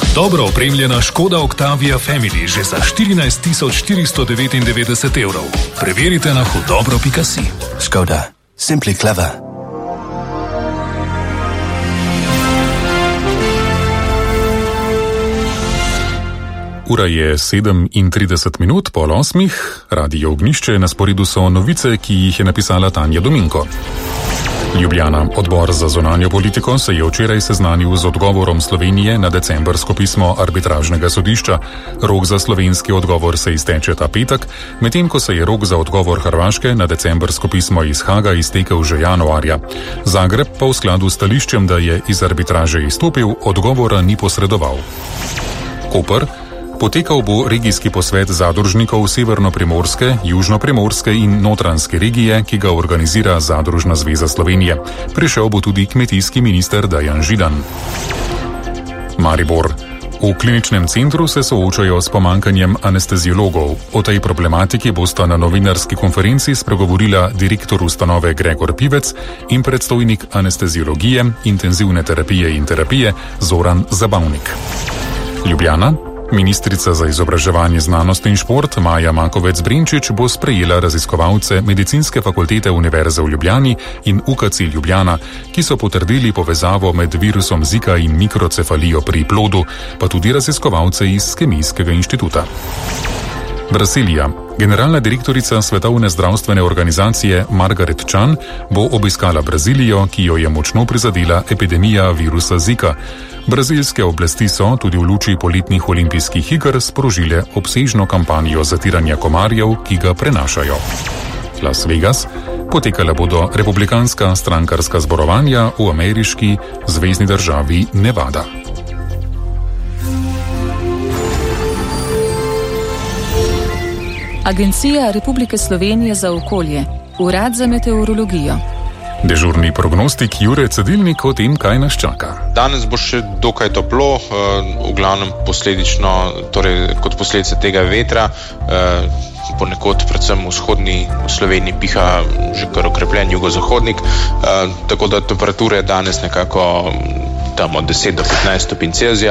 Dobro opremljena Škoda Octavia Family že za 14 499 evrov. Preverite na hudobro.si. Škoda. Simply clever. Ura je 37:30, 7:30, Radio Ognjišče, na sporedu so novice, ki jih je napisala Tanja Dominko. Ljubljana. Odbor za zunanjo politiko se je včeraj seznanil z odgovorom Slovenije na decembrsko pismo arbitražnega sodišča. Rok za slovenski odgovor se izteče ta petek, medtem ko se je rok za odgovor Hrvaške na decembrsko pismo iz Haga iztekel že januarja. Zagreb pa v skladu s stališčem, da je iz arbitraže izstopil, odgovora ni posredoval. Koper. Potekal bo regijski posvet zadružnikov Severno-Primorske, Južno-Primorske in Notranjske regije, ki ga organizira Zadružna zveza Slovenije. Prišel bo tudi kmetijski minister Dejan Židan. Maribor. V kliničnem centru se soočajo s pomankanjem anesteziologov. O tej problematiki bosta na novinarski konferenci spregovorila direktor ustanove Gregor Pivec in predstojnik anesteziologije, intenzivne terapije in terapije Zoran Zabavnik. Ljubljana. Ministrica za izobraževanje, znanost in šport Maja Makovec-Brenčič bo sprejela raziskovalce Medicinske fakultete Univerze v Ljubljani in UKC Ljubljana, ki so potrdili povezavo med virusom Zika in mikrocefalijo pri plodu, pa tudi raziskovalce iz Kemijskega inštituta. Brazilija. Generalna direktorica Svetovne zdravstvene organizacije Margaret Chan bo obiskala Brazilijo, ki jo je močno prizadela epidemija virusa Zika. Brazilske oblasti so tudi v luči poletnih olimpijskih iger sprožile obsežno kampanjo zatiranja komarjev, ki ga prenašajo. Las Vegas. Potekala bodo republikanska strankarska zborovanja v ameriški zvezni državi Nevada. Agencija Republike Slovenije za okolje, Urad za meteorologijo. Dežurni prognostik Jure Cedilnik o tem, kaj nas čaka. Danes bo še dokaj toplo, v glavnem posledično, torej kot posledica tega vetra, ponekod predvsem v vzhodni Sloveniji piha že kar okrepljen jugozahodnik, tako da temperature danes nekako tam od 10 do 15 stopinj Celzija.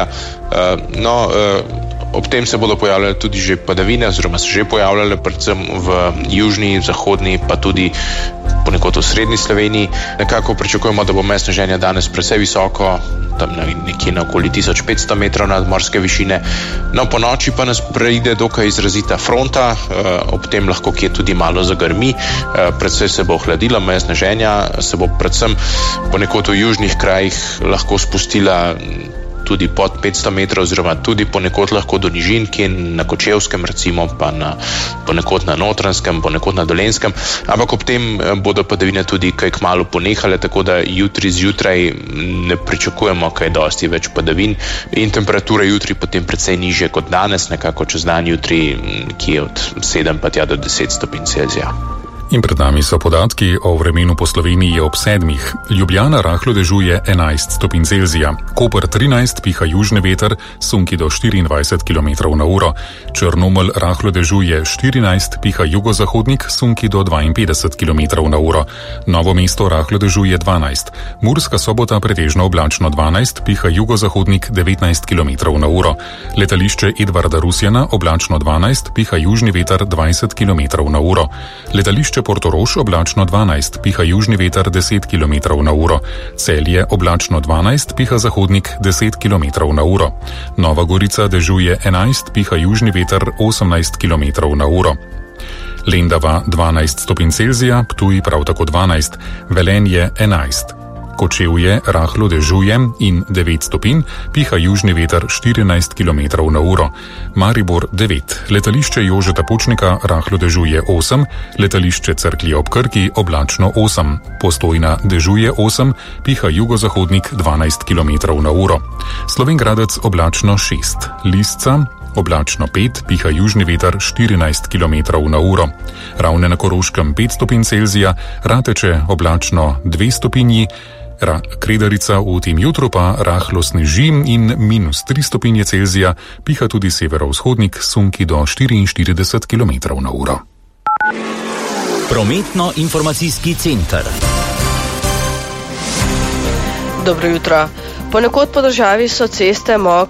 Ob tem se bodo pojavljale tudi že padavine, oziroma se že pojavljale predvsem v južni, zahodni, pa tudi ponekod v srednji Sloveniji. Nekako pričakujemo, da bo sneženje danes precej visoko, tam nekje na okoli 1500 metrov nadmorske višine. Po noči pa nas preide dokaj izrazita fronta, ob tem lahko kje tudi malo zagrmi, predvsej se bo ohladilo, sneženja se bo predvsem ponekod v južnih krajih lahko spustila tudi pod 500 metrov, oziroma tudi ponekod lahko do nižin, ki je na Kočevskem recimo, pa ponekod na Notranjskem, ponekod na Dolenjskem, ampak ob tem bodo padavine tudi kaj kmalu ponehale, tako da jutri zjutraj ne pričakujemo kaj dosti več padavin in temperature jutri potem precej nižje kot danes, nekako čez dan jutri, ki je od 7 pa tja do 10 stopinj Celzija. In pred nami so podatki o vremenu po Sloveniji ob 7. Ljubljana rahlo dežuje 11 stopinj Celzija, Koper 13, piha južni veter, sunki do 24 km/h, Črnomelj rahlo dežuje 14, piha jugozahodnik, sunki do 52 km/h, Novo mesto rahlo dežuje 12, Murska Sobota pretežno oblačno 12, piha jugozahodnik 19 km/h, letališče Edvarda Rusjana oblačno 12, piha južni veter 20 km/h, letališče Portorož oblačno 12, piha južni veter 10 km/h, Celje oblačno 12, piha zahodnik 10 km/h, Nova Gorica dežuje 11, piha južni veter 18 km/h, Lendava 12 stopinj Celzija, Ptuj prav tako 12, Velenje 11. Kočevje rahlo dežuje in 9 stopinj, piha južni veter 14 km/h, Maribor 9, letališče Jožeta Pučnika rahlo dežuje 8, letališče Cerklje ob Krki oblačno 8, Postojna dežuje 8, piha jugozahodnik 12 km/h, Slovenj Gradec oblačno 6, Lisca oblačno 5, piha južni veter 14 km/h, Ravne na Koroškem 5 stopinj Celzija, Rateče oblačno 2 stopinji, Kredarica v tem jutru pa rahlo sneži in -3 stopinje Celzija, piha tudi severovzhodnik, sunki do 44 km/h. Prometno-informacijski center. Dobro jutro. Ponekod po državi so ceste mokre.